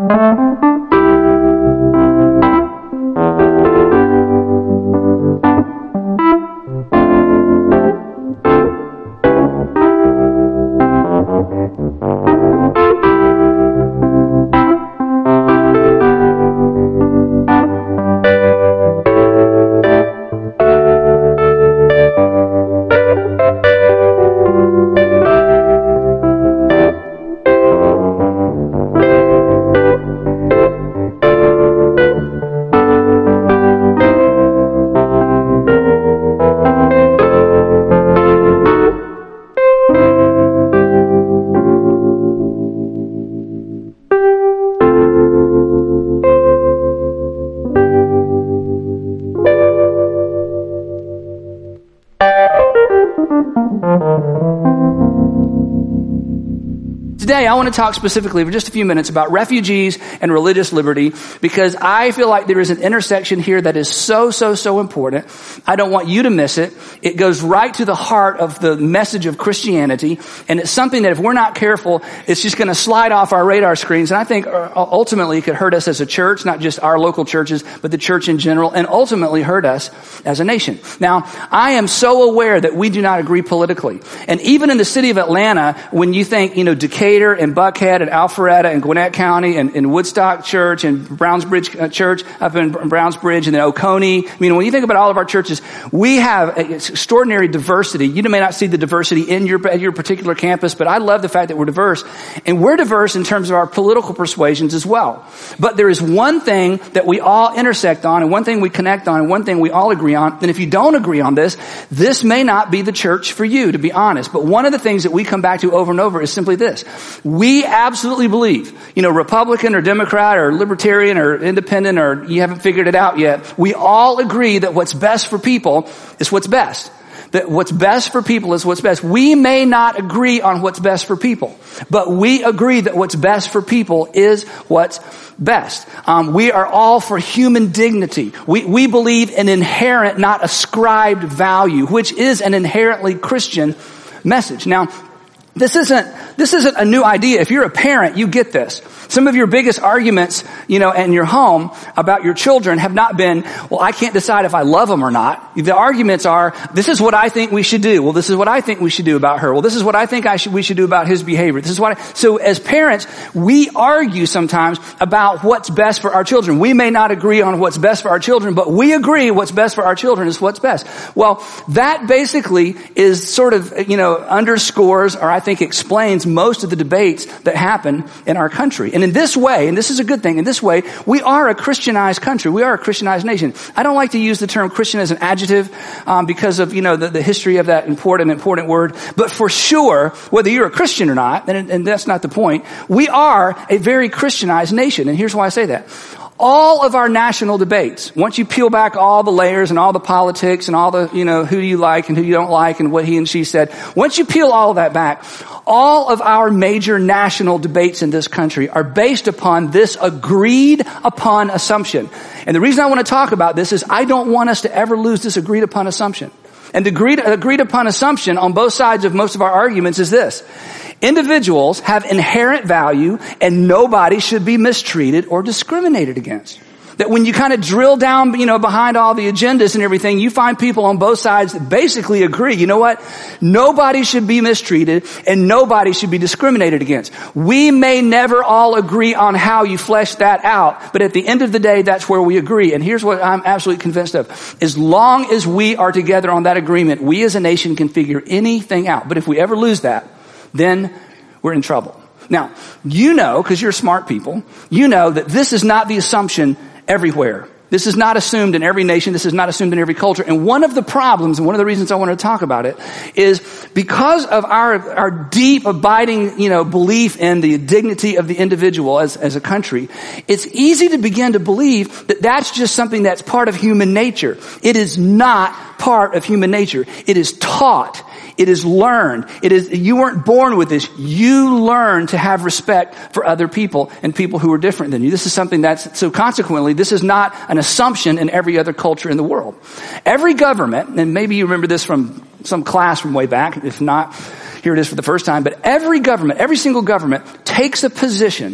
Today, I want to talk specifically for just a few minutes about refugees and religious liberty, because I feel like there is an intersection here that is so important. I don't want you to miss it. It goes right to the heart of the message of Christianity, and it's something that if we're not careful, it's just going to slide off our radar screens, and I think ultimately it could hurt us as a church, not just our local churches, but the church in general, and ultimately hurt us as a nation. Now, I am so aware that we do not agree politically, and even in the city of Atlanta, when you think, Decatur and Buckhead and Alpharetta and Gwinnett County and Woodstock Church and Brownsbridge Church up in Brownsbridge and then Oconee. When you think about all of our churches, we have extraordinary diversity. You may not see the diversity in your particular campus, but I love the fact that we're diverse. And we're diverse in terms of our political persuasions as well. But there is one thing that we all intersect on, and one thing we connect on, and one thing we all agree on. And if you don't agree on this may not be the church for you, to be honest. But one of the things that we come back to over and over is simply this. We absolutely believe, Republican or Democrat or Libertarian or Independent, or you haven't figured it out yet. We all agree that what's best for people is what's best. That what's best for people is what's best. We may not agree on what's best for people, but we agree that what's best for people is what's best. We are all for human dignity. We believe in inherent, not ascribed value, which is an inherently Christian message. Now, this isn't a new idea. If you're a parent, you get this. Some of your biggest arguments, in your home about your children have not been, well, I can't decide if I love them or not. The arguments are, this is what I think we should do. Well, this is what I think we should do about her. Well, this is what I think we should do about his behavior. So as parents, we argue sometimes about what's best for our children. We may not agree on what's best for our children, but we agree what's best for our children is what's best. Well, that basically is sort of, underscores, or I think explains most of the debates that happen in our country. And in this way, and this is a good thing, in this way, we are a Christianized country. We are a Christianized nation. I don't like to use the term Christian as an adjective, because of, the history of that important word. But for sure, whether you're a Christian or not, and that's not the point, we are a very Christianized nation. And here's why I say that. All of our national debates, once you peel back all the layers and all the politics and all the, who you like and who you don't like and what he and she said, once you peel all of that back, all of our major national debates in this country are based upon this agreed upon assumption. And the reason I want to talk about this is I don't want us to ever lose this agreed upon assumption. And the agreed upon assumption on both sides of most of our arguments is this. Individuals have inherent value and nobody should be mistreated or discriminated against. That when you kind of drill down, behind all the agendas and everything, you find people on both sides that basically agree, you know what? Nobody should be mistreated and nobody should be discriminated against. We may never all agree on how you flesh that out, but at the end of the day, that's where we agree. And here's what I'm absolutely convinced of. As long as we are together on that agreement, we as a nation can figure anything out. But if we ever lose that, then we're in trouble. Now, because you're smart people, that this is not the assumption everywhere. This is not assumed in every nation. This is not assumed in every culture. And one of the problems, and one of the reasons I want to talk about it, is because of our deep, abiding, belief in the dignity of the individual as a country, it's easy to begin to believe that that's just something that's part of human nature. It is not part of human nature. It is taught. It is learned. You weren't born with this. You learn to have respect for other people and people who are different than you. This is something so consequently, this is not an assumption in every other culture in the world. Every government, and maybe you remember this from some class from way back, if not, here it is for the first time, but every single government takes a position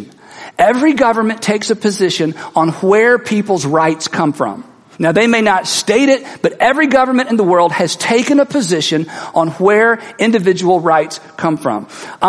Every government takes a position on where people's rights come from. Now, they may not state it, but every government in the world has taken a position on where individual rights come from.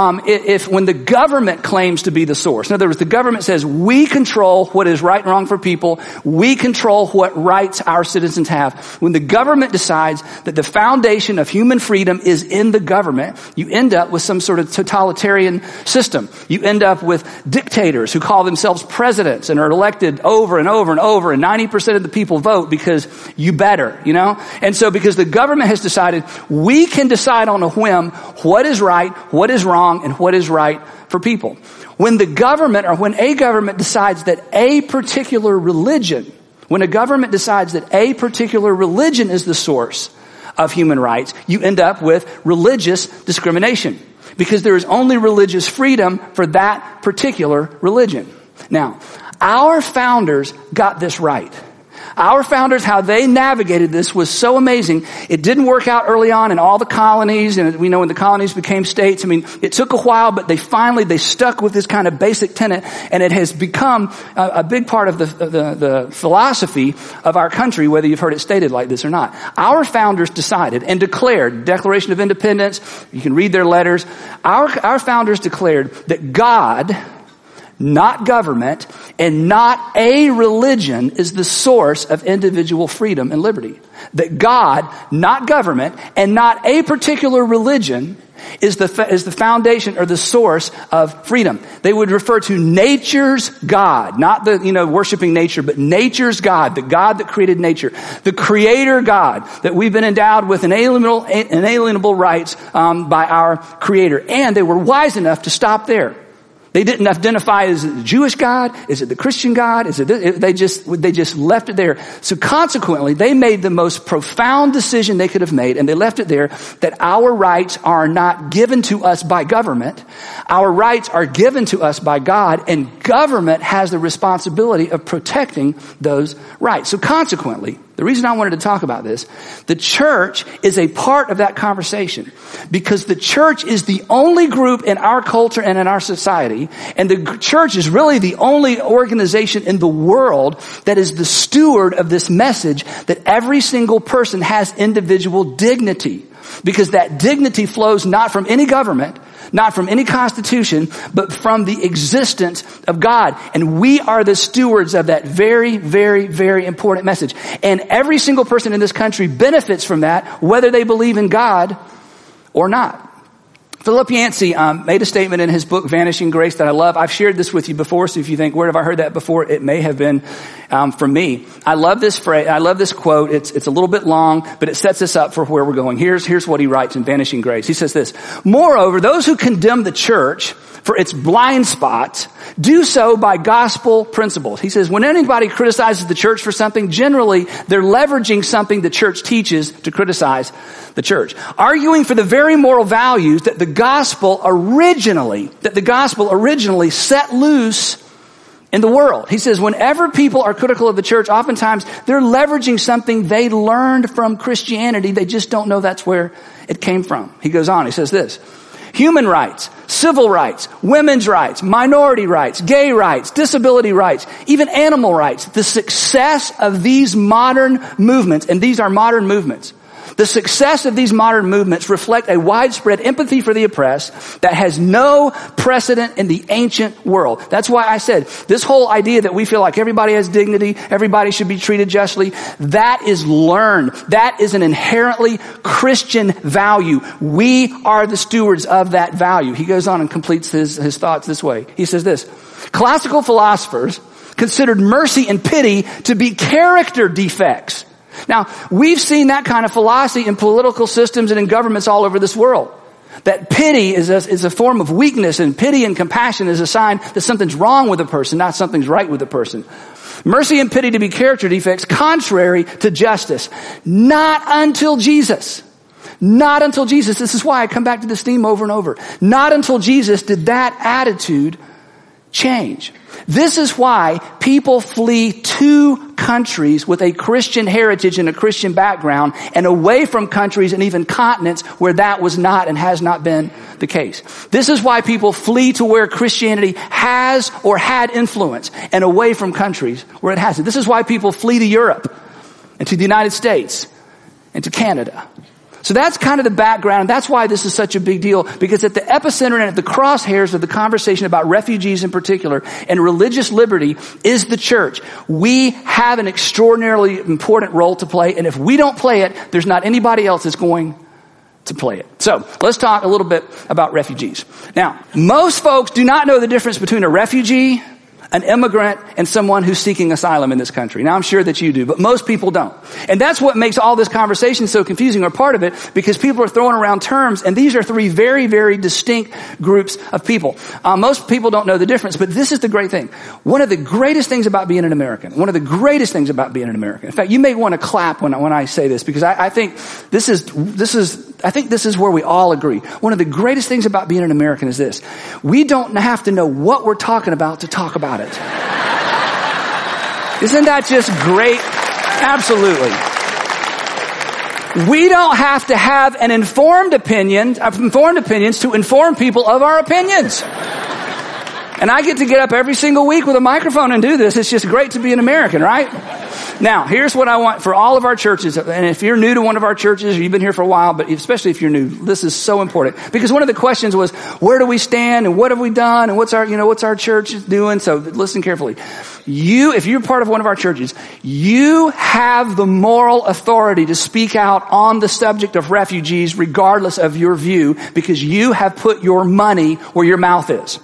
When the government claims to be the source, in other words, the government says, we control what is right and wrong for people, we control what rights our citizens have. When the government decides that the foundation of human freedom is in the government, you end up with some sort of totalitarian system. You end up with dictators who call themselves presidents and are elected over and over and over, and 90% of the people vote because you better, And so because the government has decided, we can decide on a whim what is right, what is wrong, and what is right for people. When the government, or when a government decides that a particular religion, when a government decides that a particular religion is the source of human rights, you end up with religious discrimination. Because there is only religious freedom for that particular religion. Now, our founders got this right. Our founders, how they navigated this was so amazing. It didn't work out early on in all the colonies, and we know when the colonies became states, it took a while, but they stuck with this kind of basic tenet, and it has become a big part of the philosophy of our country, whether you've heard it stated like this or not. Our founders decided and declared, Declaration of Independence, you can read their letters, our founders declared that God, not government, and not a religion is the source of individual freedom and liberty. That God, not government, and not a particular religion is the foundation or the source of freedom. They would refer to nature's God, not the, worshiping nature, but nature's God, the God that created nature, the creator God, that we've been endowed with inalienable rights by our creator. And they were wise enough to stop there. They didn't identify, is it the Jewish God? Is it the Christian God? Is it this? They just left it there. So consequently, they made the most profound decision they could have made, and they left it there, that our rights are not given to us by government. Our rights are given to us by God, and government has the responsibility of protecting those rights. So consequently, the reason I wanted to talk about this, the church is a part of that conversation, because the church is the only group in our culture and in our society, and the church is really the only organization in the world that is the steward of this message that every single person has individual dignity, because that dignity flows not from any government, not from any constitution, but from the existence of God. And we are the stewards of that very, very, very important message. And every single person in this country benefits from that, whether they believe in God or not. Philip Yancey made a statement in his book, Vanishing Grace, that I love. I've shared this with you before, so if you think, where have I heard that before? It may have been from me. I love this phrase. I love this quote. It's a little bit long, but it sets us up for where we're going. Here's what he writes in Vanishing Grace. He says this: moreover, those who condemn the church for its blind spots do so by gospel principles. He says, when anybody criticizes the church for something, generally they're leveraging something the church teaches to criticize the church, arguing for the very moral values that the gospel originally set loose in the world. He says, whenever people are critical of the church, oftentimes they're leveraging something they learned from Christianity. They just don't know that's where it came from. He goes on, he says this: human rights, civil rights, women's rights, minority rights, gay rights, disability rights, even animal rights. The success of these modern movements, and these are modern movements, the success of these modern movements reflect a widespread empathy for the oppressed that has no precedent in the ancient world. That's why I said this whole idea that we feel like everybody has dignity, everybody should be treated justly, that is learned. That is an inherently Christian value. We are the stewards of that value. He goes on and completes his thoughts this way. He says this: classical philosophers considered mercy and pity to be character defects. Now, we've seen that kind of philosophy in political systems and in governments all over this world. That pity is a form of weakness, and pity and compassion is a sign that something's wrong with a person, not something's right with a person. Mercy and pity to be character defects, contrary to justice. Not until Jesus. Not until Jesus. This is why I come back to this theme over and over. Not until Jesus did that attitude change. This is why people flee to countries with a Christian heritage and a Christian background and away from countries and even continents where that was not and has not been the case. This is why people flee to where Christianity has or had influence and away from countries where it hasn't. This is why people flee to Europe and to the United States and to Canada. So that's kind of the background. That's why this is such a big deal, because at the epicenter and at the crosshairs of the conversation about refugees in particular and religious liberty is the church. We have an extraordinarily important role to play, and if we don't play it, there's not anybody else that's going to play it. So let's talk a little bit about refugees. Now, most folks do not know the difference between a refugee, an immigrant, and someone who's seeking asylum in this country. Now, I'm sure that you do, but most people don't. And that's what makes all this conversation so confusing, or part of it, because people are throwing around terms, and these are three very, very distinct groups of people. Most people don't know the difference, but this is the great thing. One of the greatest things about being an American, in fact, you may want to clap when I say this, because I think this is where we all agree. One of the greatest things about being an American is this. We don't have to know what we're talking about to talk about it. Isn't that just great? Absolutely. We don't have to have an informed opinions to inform people of our opinions. And I get to get up every single week with a microphone and do this. It's just great to be an American, right? Now, here's what I want for all of our churches. And if you're new to one of our churches, or you've been here for a while, but especially if you're new, this is so important. Because one of the questions was, where do we stand and what have we done and what's our church doing? So listen carefully. If you're part of one of our churches, you have the moral authority to speak out on the subject of refugees regardless of your view, because you have put your money where your mouth is.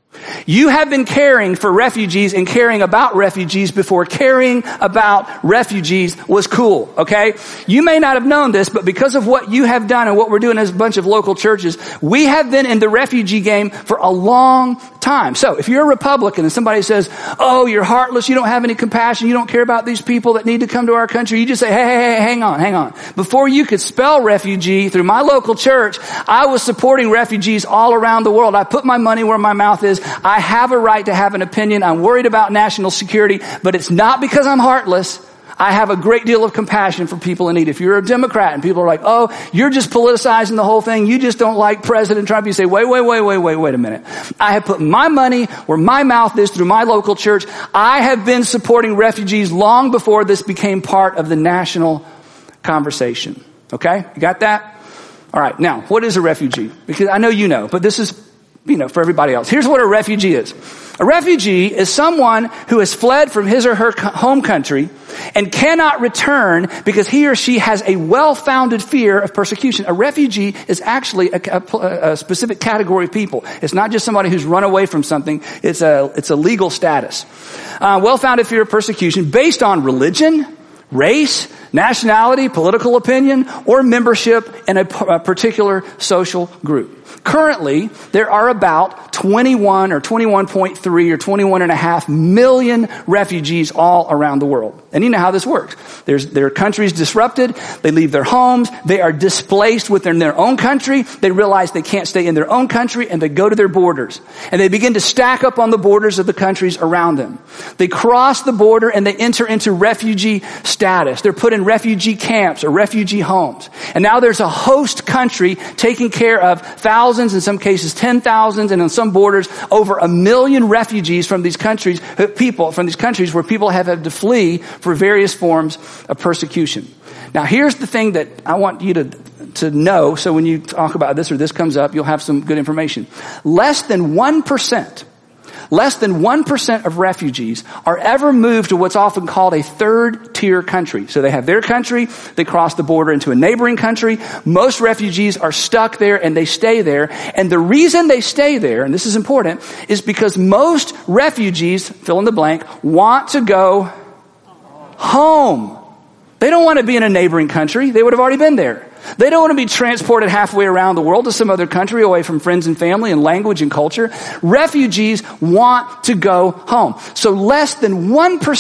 You have been caring for refugees and caring about refugees before caring about refugees was cool, okay? You may not have known this, but because of what you have done and what we're doing as a bunch of local churches, we have been in the refugee game for a long time. So if you're a Republican and somebody says, oh, you're heartless, you don't have any compassion, you don't care about these people that need to come to our country, you just say, hey, hang on. Before you could spell refugee through my local church, I was supporting refugees all around the world. I put my money where my mouth is. I have a right to have an opinion. I'm worried about national security, but it's not because I'm heartless. I have a great deal of compassion for people in need. If you're a Democrat and people are like, oh, you're just politicizing the whole thing, you just don't like President Trump, you say, wait a minute. I have put my money where my mouth is through my local church. I have been supporting refugees long before this became part of the national conversation. Okay? You got that? All right. Now, what is a refugee? Because I know you know, but this is for everybody else. Here's what a refugee is. A refugee is someone who has fled from his or her home country and cannot return because he or she has a well-founded fear of persecution. A refugee is actually a specific category of people. It's not just somebody who's run away from something. It's a legal status. Well-founded fear of persecution based on religion, race, nationality, political opinion, or membership in a particular social group. Currently, there are about 21 or 21.3 or 21.5 million refugees all around the world. And you know how this works. Their countries disrupted. They leave their homes. They are displaced within their own country. They realize they can't stay in their own country, and they go to their borders. And they begin to stack up on the borders of the countries around them. They cross the border and they enter into refugee status. They're put in refugee camps or refugee homes. And now there's a host country taking care of thousands, in some cases 10,000, and on some borders over 1 million refugees from these countries, where people have had to flee for various forms of persecution. Now here's the thing that I want you to know, so when you talk about this or this comes up, you'll have some good information. Less than 1% of refugees are ever moved to what's often called a third-tier country. So they have their country, they cross the border into a neighboring country. Most refugees are stuck there and they stay there. And the reason they stay there, and this is important, is because most refugees, fill in the blank, want to go home. They don't want to be in a neighboring country. They would have already been there. They don't want to be transported halfway around the world to some other country away from friends and family and language and culture. Refugees want to go home. So less than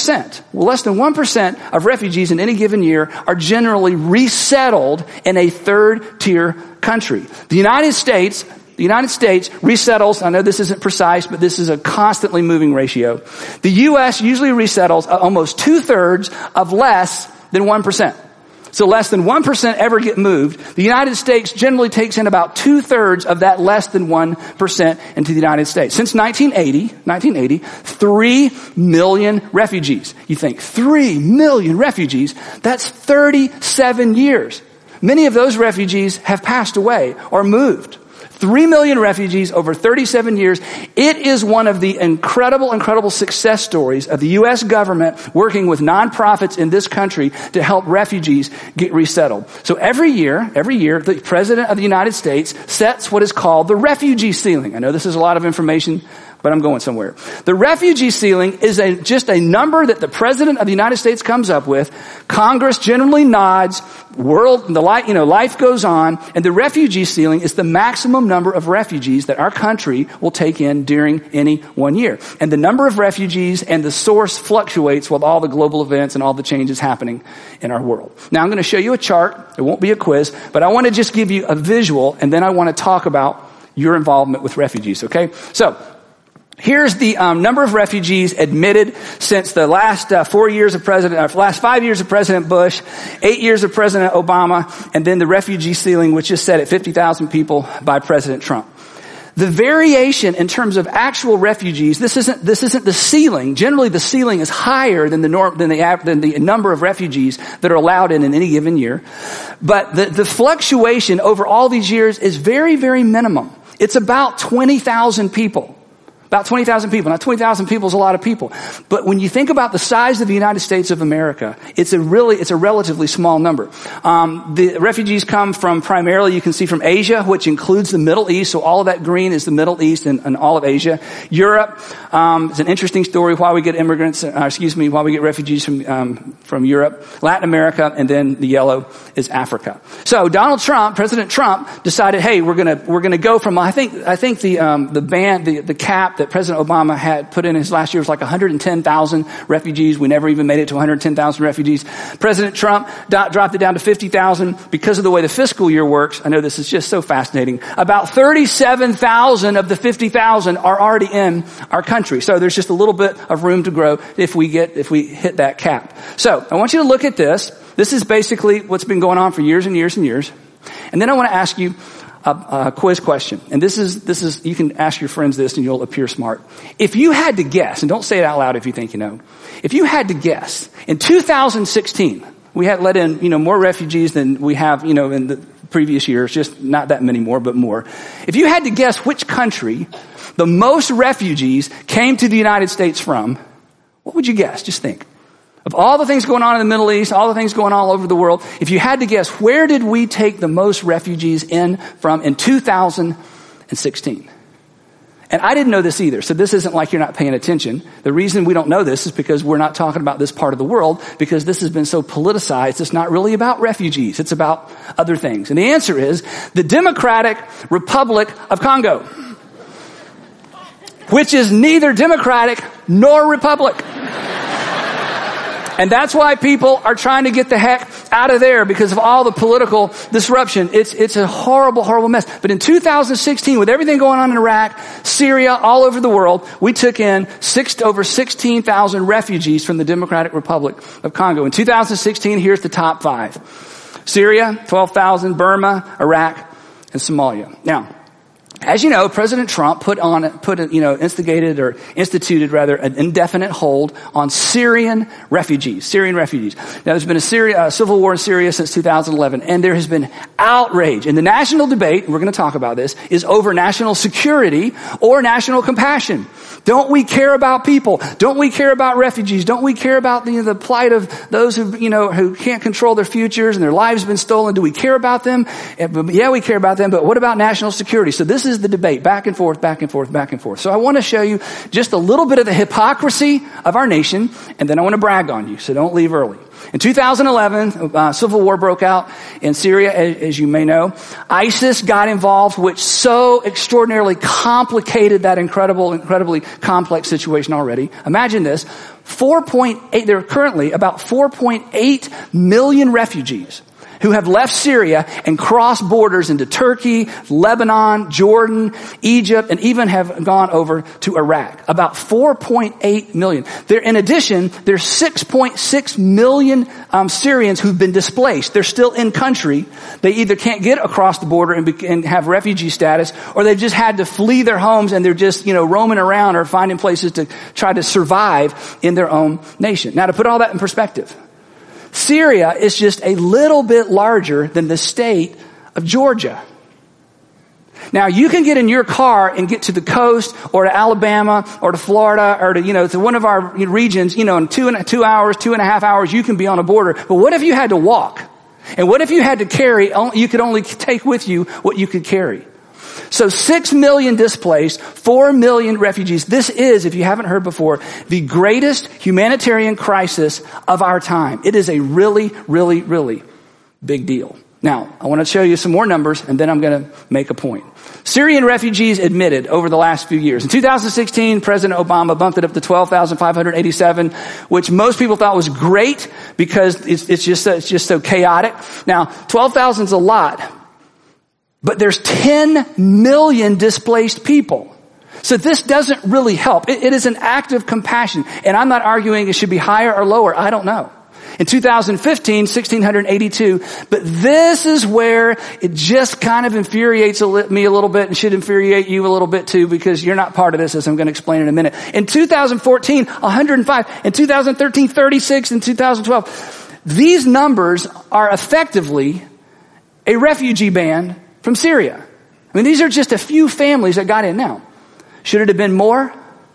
1% of refugees in any given year are generally resettled in a third tier country. The United States the United States resettles, I know this isn't precise, but this is a constantly moving ratio. The U.S. usually resettles almost 2/3 of less than 1%. So less than 1% ever get moved. The United States generally takes in about 2/3 of that less than 1% into the United States. Since 1980, 3 million refugees. You think 3 million refugees? That's 37 years. Many of those refugees have passed away or moved. 3 million refugees over 37 years. It is one of the incredible success stories of the U.S. government working with nonprofits in this country to help refugees get resettled. So every year, the President of the United States sets what is called the refugee ceiling. I know this is a lot of information, but I'm going somewhere. The refugee ceiling is just a number that the President of the United States comes up with. Congress generally nods. Life goes on, and the refugee ceiling is the maximum number of refugees that our country will take in during any one year. And the number of refugees and the source fluctuates with all the global events and all the changes happening in our world. Now I'm going to show you a chart. It won't be a quiz, but I want to just give you a visual, and then I want to talk about your involvement with refugees, okay? So, here's the number of refugees admitted since the last 5 years of President Bush, 8 years of President Obama, and then the refugee ceiling, which is set at 50,000 people by President Trump. The variation in terms of actual refugees, this isn't the ceiling. Generally, the ceiling is higher than the number of refugees that are allowed in any given year. But the fluctuation over all these years is very, very minimum. It's about 20,000 people. About 20,000 people. Now, 20,000 people is a lot of people. But when you think about the size of the United States of America, it's a relatively small number. The refugees come from primarily, you can see, from Asia, which includes the Middle East. So all of that green is the Middle East and all of Asia. Europe, it's an interesting story why we get refugees from Europe, Latin America, and then the yellow is Africa. So President Trump decided, hey, we're gonna go from, I think the cap that President Obama had put in his last year was like 110,000 refugees. We never even made it to 110,000 refugees. President Trump dropped it down to 50,000 because of the way the fiscal year works. I know this is just so fascinating. About 37,000 of the 50,000 are already in our country. So there's just a little bit of room to grow if we hit that cap. So I want you to look at this. This is basically what's been going on for years and years and years. And then I want to ask you a quiz question. And this is, you can ask your friends this and you'll appear smart. If you had to guess, and don't say it out loud if you think you know. If you had to guess, in 2016, we had let in, more refugees than we have, in the previous years, just not that many more, but more. If you had to guess which country the most refugees came to the United States from, what would you guess? Just think. Of all the things going on in the Middle East, all the things going on all over the world, if you had to guess, where did we take the most refugees in from in 2016? And I didn't know this either, so this isn't like you're not paying attention. The reason we don't know this is because we're not talking about this part of the world, because this has been so politicized. It's not really about refugees. It's about other things. And the answer is the Democratic Republic of Congo, which is neither democratic nor republic. And that's why people are trying to get the heck out of there because of all the political disruption. It's a horrible mess. But in 2016, with everything going on in Iraq, Syria, all over the world, we took in over 16,000 refugees from the Democratic Republic of Congo. In 2016, here's the top 5. Syria, 12,000, Burma, Iraq, and Somalia. Now, as you know, President Trump instituted an indefinite hold on Syrian refugees. Now, there's been a civil war in Syria since 2011, and there has been outrage. And the national debate, we're going to talk about this, is over national security or national compassion. Don't we care about people? Don't we care about refugees? Don't we care about the plight of those who can't control their futures and their lives have been stolen? Do we care about them? Yeah, we care about them, but what about national security? So this is the debate, back and forth. So I want to show you just a little bit of the hypocrisy of our nation, and then I want to brag on you, so don't leave early. In 2011, civil war broke out in Syria, as you may know. ISIS got involved, which so extraordinarily complicated that incredibly complex situation already. Imagine this. There are currently about 4.8 million refugees who have left Syria and crossed borders into Turkey, Lebanon, Jordan, Egypt, and even have gone over to Iraq. About 4.8 million. In addition, there's 6.6 million Syrians who've been displaced. They're still in country. They either can't get across the border and have refugee status, or they've just had to flee their homes and they're just, roaming around or finding places to try to survive in their own nation. Now, to put all that in perspective, Syria is just a little bit larger than the state of Georgia. Now, you can get in your car and get to the coast or to Alabama or to Florida or to one of our regions, in 2.5 hours, you can be on a border. But what if you had to walk? And what if you had to carry, you could only take with you what you could carry? So 6 million displaced, 4 million refugees. This is, if you haven't heard before, the greatest humanitarian crisis of our time. It is a really, really, really big deal. Now, I want to show you some more numbers, and then I'm going to make a point. Syrian refugees admitted over the last few years. In 2016, President Obama bumped it up to 12,587, which most people thought was great because it's just so chaotic. Now, 12,000 is a lot. But there's 10 million displaced people. So this doesn't really help. It is an act of compassion. And I'm not arguing it should be higher or lower. I don't know. In 2015, 1,682. But this is where it just kind of infuriates me a little bit and should infuriate you a little bit too, because you're not part of this, as I'm going to explain in a minute. In 2014, 105. In 2013, 36. In 2012. These numbers are effectively a refugee ban from Syria. I mean, these are just a few families that got in. Now, should it have been more?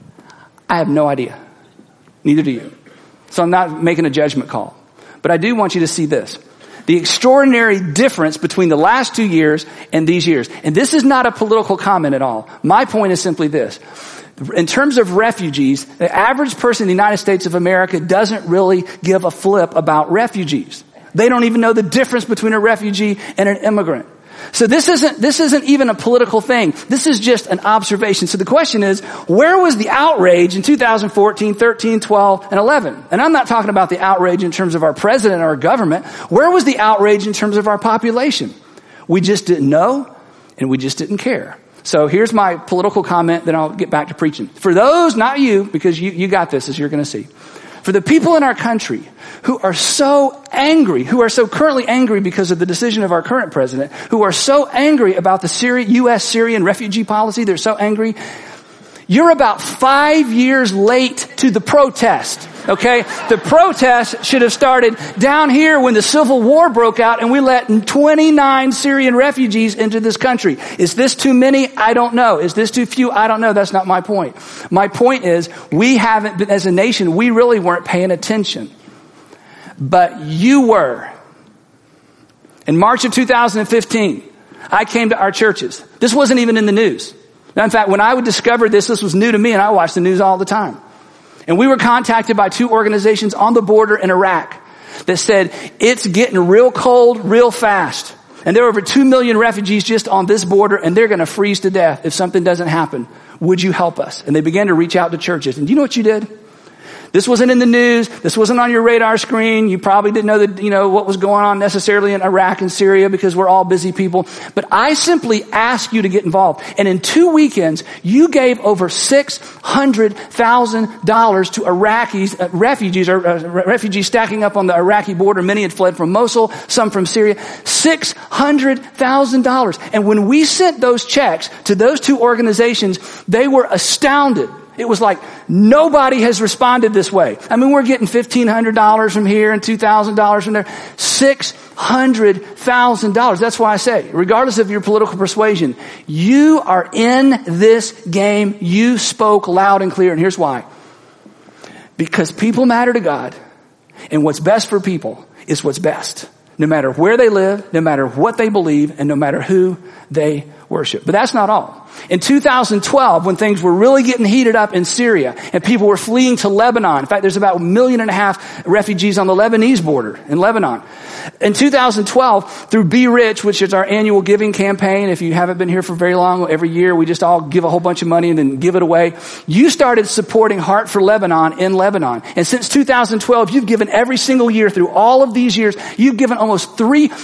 I have no idea. Neither do you. So I'm not making a judgment call. But I do want you to see this. The extraordinary difference between the last 2 years and these years. And this is not a political comment at all. My point is simply this. In terms of refugees, the average person in the United States of America doesn't really give a flip about refugees. They don't even know the difference between a refugee and an immigrant. So this isn't even a political thing. This is just an observation. So the question is, where was the outrage in 2014, 13, 12, and 11? And I'm not talking about the outrage in terms of our president or our government. Where was the outrage in terms of our population? We just didn't know, and we just didn't care. So here's my political comment, then I'll get back to preaching. For those, not you, because you got this, as you're going to see. For the people in our country who are so angry, who are so currently angry because of the decision of our current president, who are so angry about the U.S.-Syrian refugee policy, they're so angry, you're about 5 years late to the protest, okay? The protest should have started down here when the Civil War broke out and we let 29 Syrian refugees into this country. Is this too many? I don't know. Is this too few? I don't know. That's not my point. My point is, we haven't been, as a nation, we really weren't paying attention. But you were. In March of 2015, I came to our churches. This wasn't even in the news. Now, in fact, when I would discover this was new to me, and I watched the news all the time. And we were contacted by 2 organizations on the border in Iraq that said, it's getting real cold real fast. And there are over 2 million refugees just on this border, and they're going to freeze to death if something doesn't happen. Would you help us? And they began to reach out to churches. And do you know what you did? This wasn't in the news. This wasn't on your radar screen. You probably didn't know what was going on necessarily in Iraq and Syria because we're all busy people. But I simply asked you to get involved. And in 2 weekends, you gave over $600,000 to refugees stacking up on the Iraqi border. Many had fled from Mosul, some from Syria. $600,000. And when we sent those checks to those 2 organizations, they were astounded. It was like, nobody has responded this way. I mean, we're getting $1,500 from here and $2,000 from there. $600,000. That's why I say, regardless of your political persuasion, you are in this game. You spoke loud and clear. And here's why. Because people matter to God. And what's best for people is what's best. No matter where they live, no matter what they believe, and no matter who they worship. But that's not all. In 2012, when things were really getting heated up in Syria and people were fleeing to Lebanon, in fact, there's about 1.5 million refugees on the Lebanese border in Lebanon. In 2012, through Be Rich, which is our annual giving campaign, if you haven't been here for very long, every year we just all give a whole bunch of money and then give it away. You started supporting Heart for Lebanon in Lebanon. And since 2012, you've given every single year through all of these years, you've given almost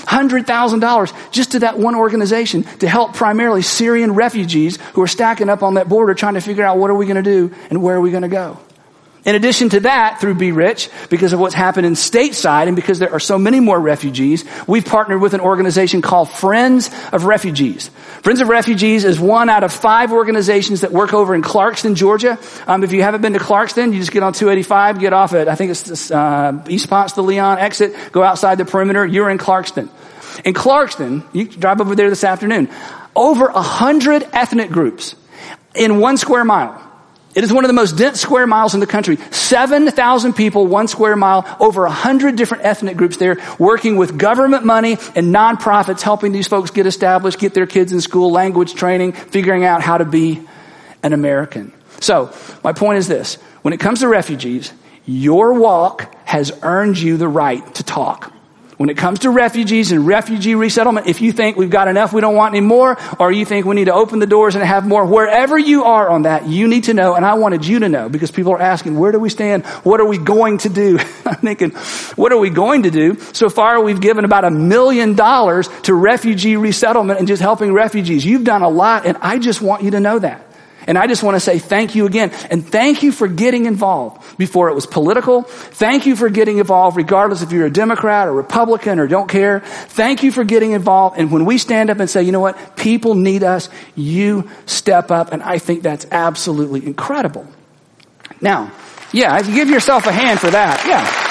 $300,000 just to that one organization to help primarily Syrian refugees who are stacking up on that border trying to figure out what are we going to do and where are we going to go. In addition to that, through Be Rich, because of what's happened in stateside and because there are so many more refugees, we've partnered with an organization called Friends of Refugees. Friends of Refugees is one out of 5 organizations that work over in Clarkston, Georgia. If you haven't been to Clarkston, you just get on 285, get off at, I think it's this, East Ponce de Leon exit, go outside the perimeter, you're in Clarkston. In Clarkston, you can drive over there this afternoon, over 100 ethnic groups in 1 square mile. It is one of the most dense square miles in the country. 7,000 people, 1 square mile, over 100 different ethnic groups there working with government money and nonprofits helping these folks get established, get their kids in school, language training, figuring out how to be an American. So, my point is this. When it comes to refugees, your walk has earned you the right to talk. When it comes to refugees and refugee resettlement, if you think we've got enough, we don't want any more, or you think we need to open the doors and have more, wherever you are on that, you need to know, and I wanted you to know, because people are asking, where do we stand? What are we going to do? I'm thinking, what are we going to do? So far, we've given about $1 million to refugee resettlement and just helping refugees. You've done a lot, and I just want you to know that. And I just want to say thank you again. And thank you for getting involved before it was political. Thank you for getting involved regardless if you're a Democrat or Republican or don't care. Thank you for getting involved. And when we stand up and say, you know what, people need us, you step up. And I think that's absolutely incredible. Now, yeah, give yourself a hand for that.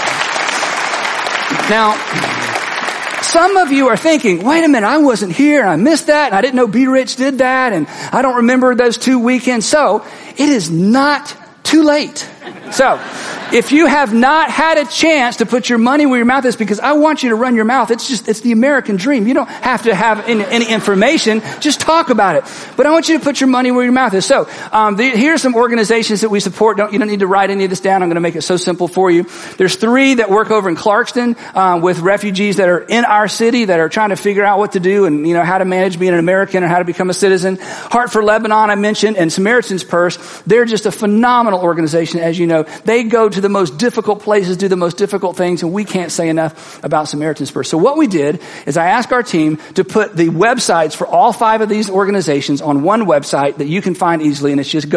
Yeah. Now, some of you are thinking, wait a minute, I wasn't here and I missed that and I didn't know Be Rich did that and I don't remember those 2 weekends. So it is not too late. So if you have not had a chance to put your money where your mouth is, because I want you to run your mouth. It's the American dream. You don't have to have any information. Just talk about it. But I want you to put your money where your mouth is. So, here's some organizations that we support. You don't need to write any of this down. I'm going to make it so simple for you. There's 3 that work over in Clarkston, with refugees that are in our city that are trying to figure out what to do and, how to manage being an American and how to become a citizen. Heart for Lebanon, I mentioned, and Samaritan's Purse. They're just a phenomenal organization, as you know. They go to the most difficult places, do the most difficult things, and we can't say enough about Samaritan's Purse. So what we did is I asked our team to put the websites for all 5 of these organizations on one website that you can find easily, and it's just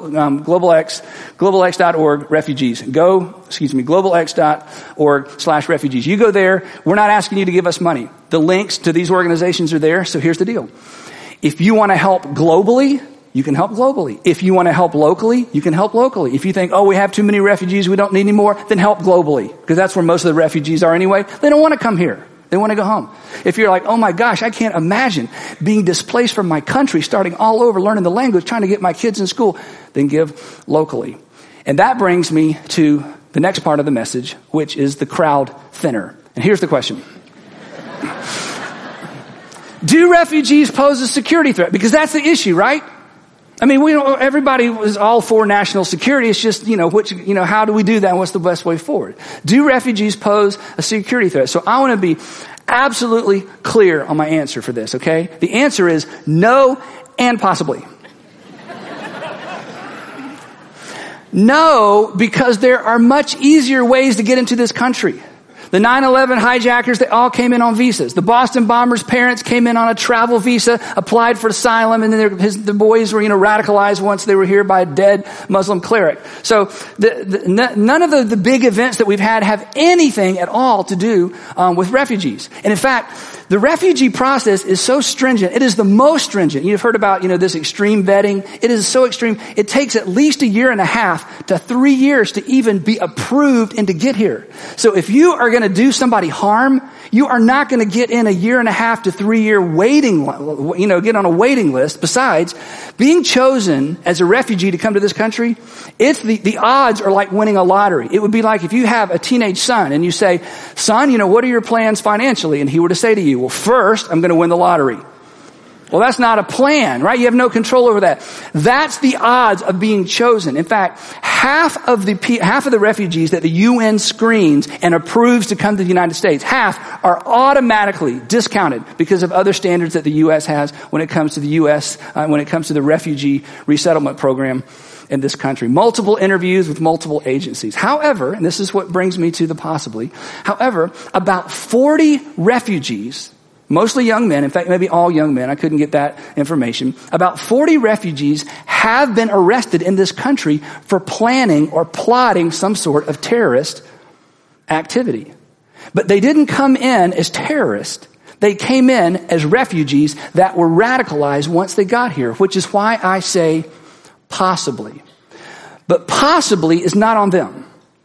globalx.org refugees. globalx.org/refugees. You go there. We're not asking you to give us money. The links to these organizations are there. So here's the deal. If you want to help globally, you can help globally. If you want to help locally, you can help locally. If you think, we have too many refugees, we don't need any more, then help globally. Because that's where most of the refugees are anyway. They don't want to come here. They want to go home. If you're like, oh my gosh, I can't imagine being displaced from my country, starting all over, learning the language, trying to get my kids in school, then give locally. And that brings me to the next part of the message, which is the crowd thinner. And here's the question. Do refugees pose a security threat? Because that's the issue, right? I mean, everybody was all for national security. It's just, how do we do that and what's the best way forward? Do refugees pose a security threat? So I want to be absolutely clear on my answer for this, okay? The answer is no and possibly. No, because there are much easier ways to get into this country. The 9/11 hijackers, they all came in on visas. The Boston bombers' parents came in on a travel visa, applied for asylum, and then the boys were, radicalized once they were here by a dead Muslim cleric. So none of the big events that we've had have anything at all to do with refugees. And in fact, the refugee process is so stringent. It is the most stringent. You've heard about, this extreme vetting. It is so extreme. It takes at least 1.5 to 3 years to even be approved and to get here. So if you are going to do somebody harm, you are not going to get in 1.5 to 3 year waiting, get on a waiting list. Besides, being chosen as a refugee to come to this country, it's the odds are like winning a lottery. It would be like if you have a teenage son and you say, son, what are your plans financially? And he were to say to you, well, first, I'm going to win the lottery. Well, that's not a plan, right? You have no control over that. That's the odds of being chosen. In fact, half of the refugees that the UN screens and approves to come to the United States, half are automatically discounted because of other standards that the U.S. has when it comes to the refugee resettlement program in this country. Multiple interviews with multiple agencies. However, and this is what brings me to the possibly, however, about 40 refugees, mostly young men, in fact, maybe all young men, I couldn't get that information. About 40 refugees have been arrested in this country for planning or plotting some sort of terrorist activity. But they didn't come in as terrorists. They came in as refugees that were radicalized once they got here, which is why I say possibly. But possibly is not on them.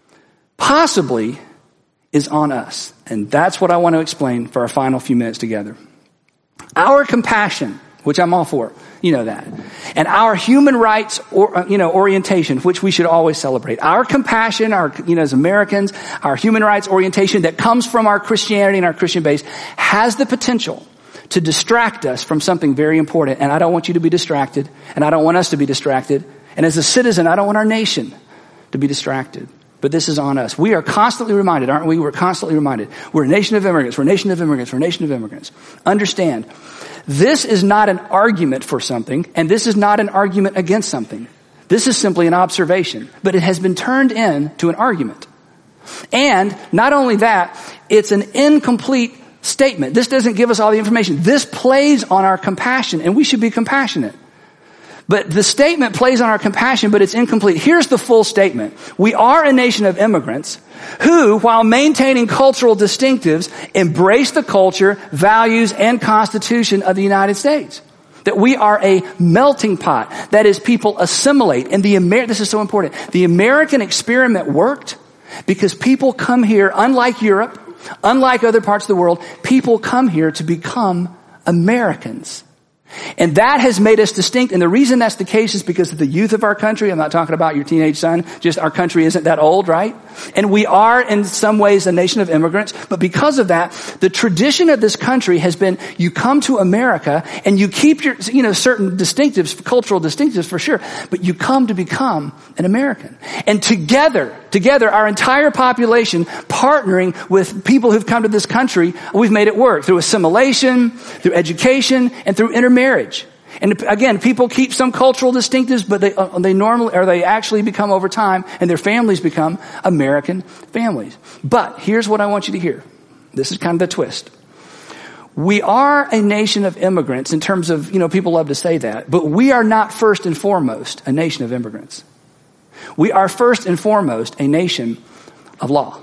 Possibly is on us. And that's what I want to explain for our final few minutes together. Our compassion, which I'm all for, you know that. And our human rights orientation, which we should always celebrate. Our compassion, as Americans, our human rights orientation that comes from our Christianity and our Christian base has the potential to distract us from something very important. And I don't want you to be distracted. And I don't want us to be distracted. And as a citizen, I don't want our nation to be distracted. But this is on us. We are constantly reminded, aren't we? We're constantly reminded. We're a nation of immigrants. We're a nation of immigrants. We're a nation of immigrants. Understand, this is not an argument for something, and this is not an argument against something. This is simply an observation. But it has been turned into an argument. And not only that, it's an incomplete statement. This doesn't give us all the information. This plays on our compassion, and we should be compassionate. But the statement plays on our compassion, but it's incomplete. Here's the full statement. We are a nation of immigrants who, while maintaining cultural distinctives, embrace the culture, values, and constitution of the United States. That we are a melting pot. That is, people assimilate. And this is so important. The American experiment worked because people come here, unlike Europe, unlike other parts of the world, people come here to become Americans. And that has made us distinct. And the reason that's the case is because of the youth of our country. I'm not talking about your teenage son. Just our country isn't that old, right? And we are in some ways a nation of immigrants. But because of that, the tradition of this country has been you come to America and you keep your, certain distinctives, cultural distinctives for sure. But you come to become an American. And together, our entire population partnering with people who've come to this country, we've made it work through assimilation, through education, and through intermarriage. And again, people keep some cultural distinctives, but they actually become over time, and their families become American families. But here's what I want you to hear. This is kind of the twist. We are a nation of immigrants in terms of, people love to say that, but we are not first and foremost a nation of immigrants. We are first and foremost a nation of law.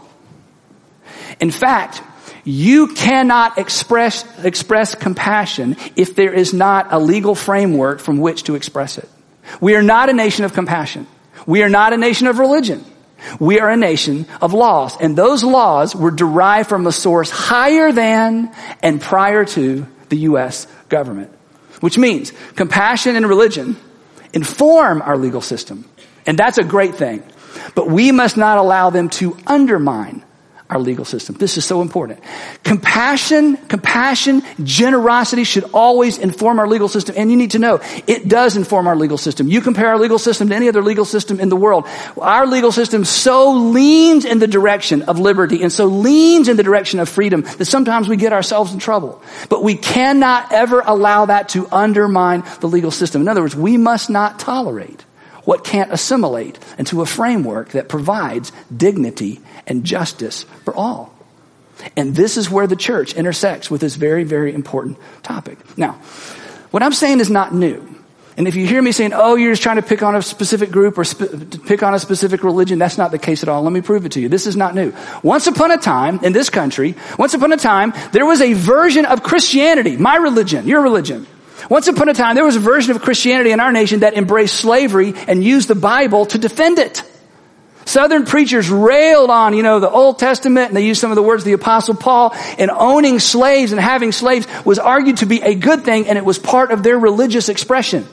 In fact, you cannot express compassion if there is not a legal framework from which to express it. We are not a nation of compassion. We are not a nation of religion. We are a nation of laws. And those laws were derived from a source higher than and prior to the U.S. government. Which means compassion and religion inform our legal system. And that's a great thing. But we must not allow them to undermine our legal system. This is so important. Compassion, generosity should always inform our legal system. And you need to know, it does inform our legal system. You compare our legal system to any other legal system in the world. Our legal system so leans in the direction of liberty and so leans in the direction of freedom that sometimes we get ourselves in trouble. But we cannot ever allow that to undermine the legal system. In other words, we must not tolerate what can't assimilate into a framework that provides dignity and justice for all. And this is where the church intersects with this very, very important topic. Now, what I'm saying is not new. And if you hear me saying, you're just trying to pick on a specific group or pick on a specific religion, that's not the case at all. Let me prove it to you. This is not new. Once upon a time, in this country, there was a version of Christianity, my religion, your religion. Once upon a time, there was a version of Christianity in our nation that embraced slavery and used the Bible to defend it. Southern preachers railed on, the Old Testament, and they used some of the words of the Apostle Paul, and owning slaves and having slaves was argued to be a good thing, and it was part of their religious expression.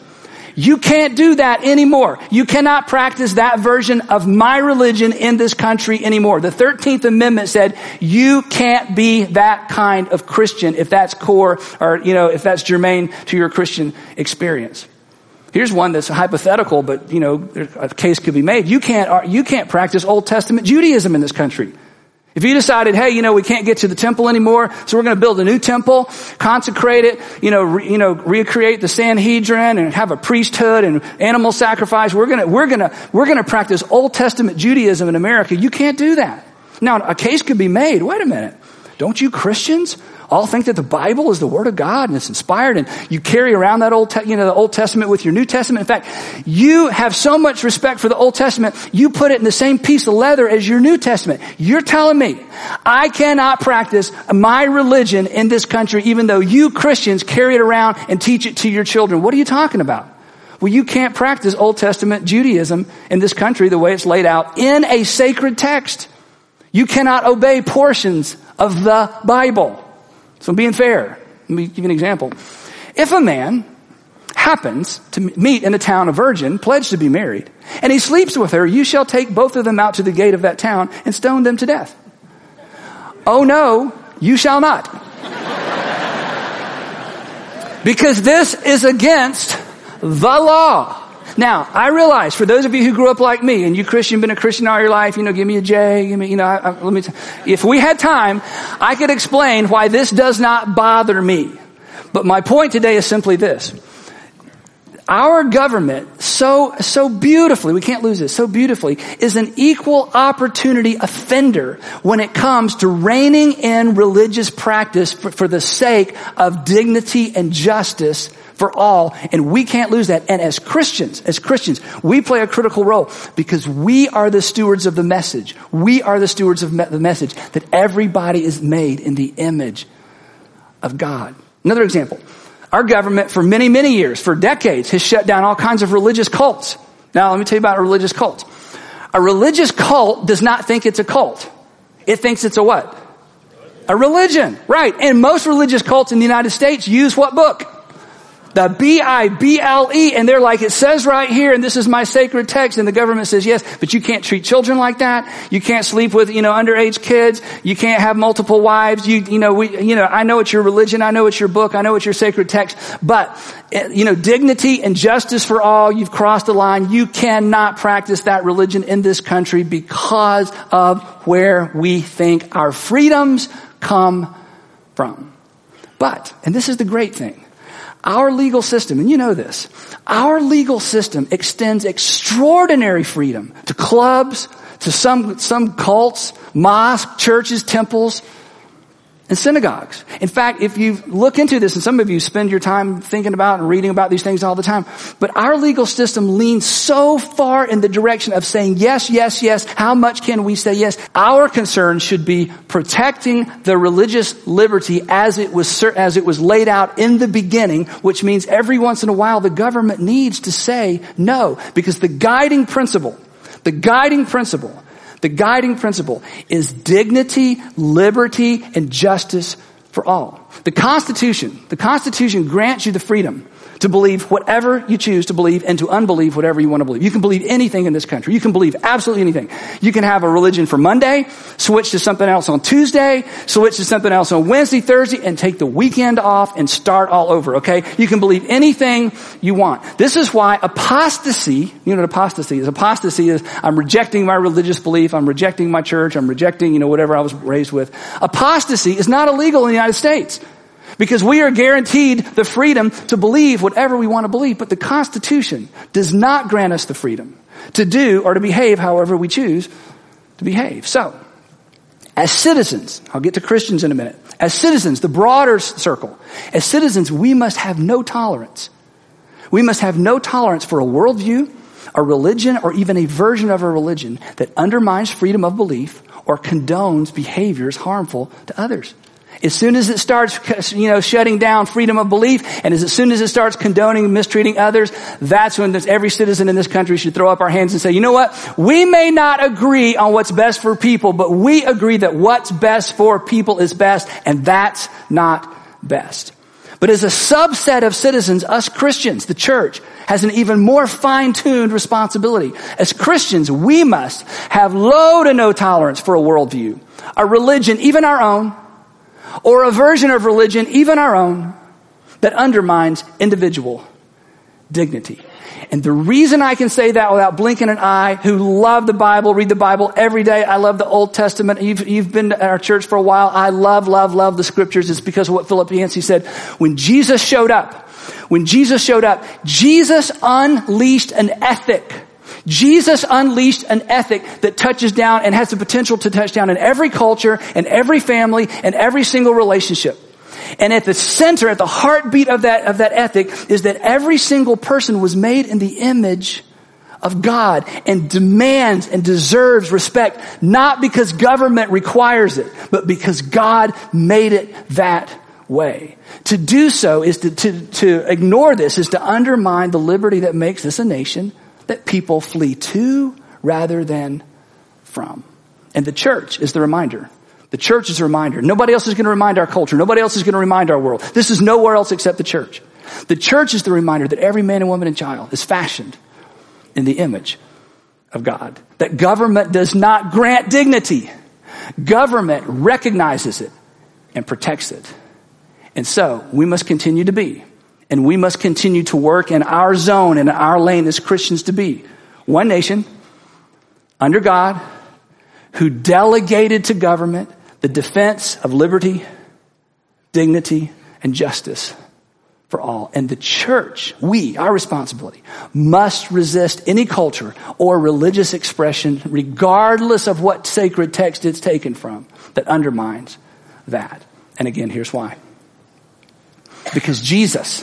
You can't do that anymore. You cannot practice that version of my religion in this country anymore. The 13th Amendment said you can't be that kind of Christian if that's core or, if that's germane to your Christian experience. Here's one that's hypothetical, but, a case could be made. You can't practice Old Testament Judaism in this country. If you decided, hey, we can't get to the temple anymore, so we're going to build a new temple, consecrate it, recreate the Sanhedrin and have a priesthood and animal sacrifice. We're going to practice Old Testament Judaism in America. You can't do that. Now, a case could be made. Wait a minute. Don't you Christians all think that the Bible is the Word of God and it's inspired and you carry around that the Old Testament with your New Testament? In fact, you have so much respect for the Old Testament, you put it in the same piece of leather as your New Testament. You're telling me I cannot practice my religion in this country even though you Christians carry it around and teach it to your children. What are you talking about? Well, you can't practice Old Testament Judaism in this country the way it's laid out in a sacred text. You cannot obey portions of the Bible. So I'm being fair. Let me give you an example. If a man happens to meet in a town a virgin, pledged to be married, and he sleeps with her, you shall take both of them out to the gate of that town and stone them to death. Oh no, you shall not. Because this is against the law. Now, I realize for those of you who grew up like me and you Christian, been a Christian all your life, give me a J, if we had time, I could explain why this does not bother me. But my point today is simply this. Our government so beautifully, we can't lose this, so beautifully, is an equal opportunity offender when it comes to reining in religious practice for the sake of dignity and justice for all, and we can't lose that. And as Christians, we play a critical role because we are the stewards of the message. We are the stewards of the message that everybody is made in the image of God. Another example. Our government for many, many years, for decades, has shut down all kinds of religious cults. Now, let me tell you about a religious cult. A religious cult does not think it's a cult. It thinks it's a what? A religion. Right. And most religious cults in the United States use what book? The Bible, and they're like, it says right here, and this is my sacred text, and the government says yes, but you can't treat children like that. You can't sleep with, underage kids. You can't have multiple wives. I know it's your religion. I know it's your book. I know it's your sacred text, but, dignity and justice for all, you've crossed the line. You cannot practice that religion in this country because of where we think our freedoms come from. But, and this is the great thing, our legal system, and you know this, our legal system extends extraordinary freedom to clubs, to some cults, mosques, churches, temples, and synagogues. In fact, if you look into this, and some of you spend your time thinking about and reading about these things all the time, but our legal system leans so far in the direction of saying yes, yes, yes. How much can we say yes? Our concern should be protecting the religious liberty as it was laid out in the beginning, which means every once in a while the government needs to say no, because the guiding principle is dignity, liberty, and justice for all. The Constitution grants you the freedom to believe whatever you choose to believe and to unbelieve whatever you want to believe. You can believe anything in this country. You can believe absolutely anything. You can have a religion for Monday, switch to something else on Tuesday, switch to something else on Wednesday, Thursday, and take the weekend off and start all over, okay? You can believe anything you want. This is why apostasy, you know what apostasy is? Apostasy is I'm rejecting my religious belief, I'm rejecting my church, I'm rejecting, whatever I was raised with. Apostasy is not illegal in the United States. Because we are guaranteed the freedom to believe whatever we want to believe. But the Constitution does not grant us the freedom to do or to behave however we choose to behave. So, as citizens, I'll get to Christians in a minute. As citizens, the broader circle, as citizens, we must have no tolerance. We must have no tolerance for a worldview, a religion, or even a version of a religion that undermines freedom of belief or condones behaviors harmful to others. As soon as it starts, shutting down freedom of belief, and as soon as it starts condoning and mistreating others, that's when every citizen in this country should throw up our hands and say, you know what? We may not agree on what's best for people, but we agree that what's best for people is best, and that's not best. But as a subset of citizens, us Christians, the church, has an even more fine-tuned responsibility. As Christians, we must have low to no tolerance for a worldview, a religion, even our own, or a version of religion, even our own, that undermines individual dignity. And the reason I can say that without blinking an eye, who love the Bible, read the Bible every day. I love the Old Testament. You've been to our church for a while. I love the scriptures. It's because of what Philip Yancey said. When Jesus showed up, Jesus unleashed an ethic. Jesus unleashed an ethic that touches down and has the potential to touch down in every culture and every family and every single relationship. And at the center, at the heartbeat of that ethic is that every single person was made in the image of God and demands and deserves respect, not because government requires it, but because God made it that way. To do so is to ignore this is to undermine the liberty that makes this a nation that people flee to rather than from. And the church is the reminder. The church is a reminder. Nobody else is going to remind our culture. Nobody else is going to remind our world. This is nowhere else except the church. The church is the reminder that every man and woman and child is fashioned in the image of God. That government does not grant dignity. Government recognizes it and protects it. And so we must continue to be, and we must continue to work in our zone and our lane as Christians to be one nation under God who delegated to government the defense of liberty, dignity, and justice for all. And the church, our responsibility, must resist any culture or religious expression, regardless of what sacred text it's taken from, that undermines that. And again, here's why. Because Jesus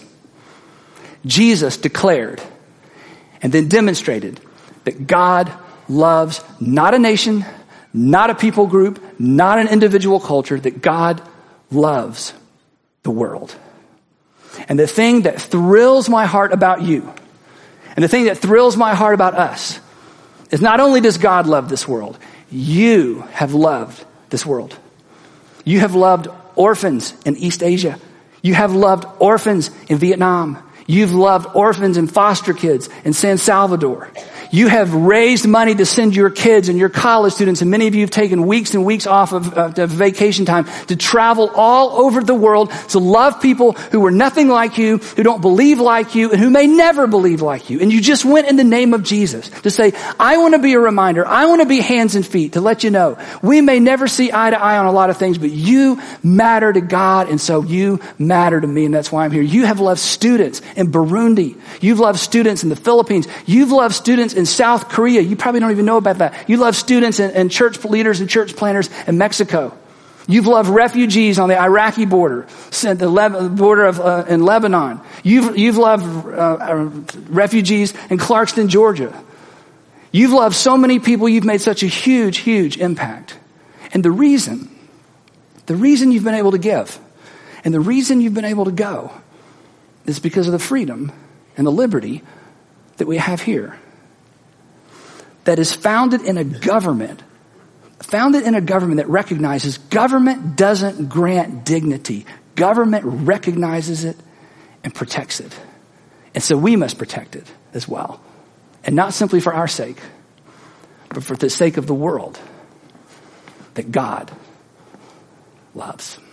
declared and then demonstrated that God loves not a nation, not a people group, not an individual culture, that God loves the world. And the thing that thrills my heart about you, and the thing that thrills my heart about us, is not only does God love this world, you have loved this world. You have loved orphans in East Asia. You have loved orphans in Vietnam. You've loved orphans and foster kids in San Salvador. You have raised money to send your kids and your college students, and many of you have taken weeks and weeks off of vacation time to travel all over the world to love people who are nothing like you, who don't believe like you, and who may never believe like you. And you just went in the name of Jesus to say, I want to be a reminder. I want to be hands and feet to let you know we may never see eye to eye on a lot of things, but you matter to God, and so you matter to me, and that's why I'm here. You have loved students in Burundi. You've loved students in the Philippines. You've loved students in South Korea. You probably don't even know about that. You love students and church leaders and church planners in Mexico. You've loved refugees on the Iraqi border, the border in Lebanon. You've loved refugees in Clarkston, Georgia. You've loved so many people. You've made such a huge, huge impact. And the reason you've been able to give, and the reason you've been able to go, is because of the freedom and the liberty that we have here. That is founded in a government that recognizes government doesn't grant dignity. Government recognizes it and protects it. And so we must protect it as well. And not simply for our sake, but for the sake of the world that God loves.